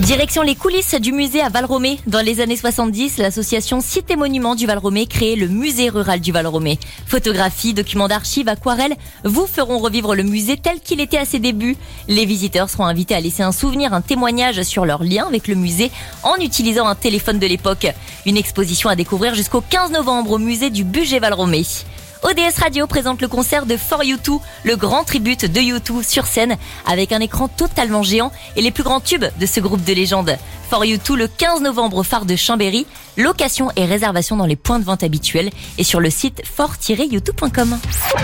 Direction les coulisses du musée à Val-Romée. Dans les années 70, l'association Cité Monuments du Val-Romée créait le musée rural du Val-Romée. Photographies, documents d'archives, aquarelles vous feront revivre le musée tel qu'il était à ses débuts. Les visiteurs seront invités à laisser un souvenir, un témoignage sur leur lien avec le musée en utilisant un téléphone de l'époque. Une exposition à découvrir jusqu'au 15 novembre au musée du Bugey Val-Romée. ODS Radio présente le concert de For You Too, le grand tribute de U2 sur scène avec un écran totalement géant et les plus grands tubes de ce groupe de légende. For You Too le 15 novembre au phare de Chambéry. Location et réservation dans les points de vente habituels et sur le site for-youtube.com.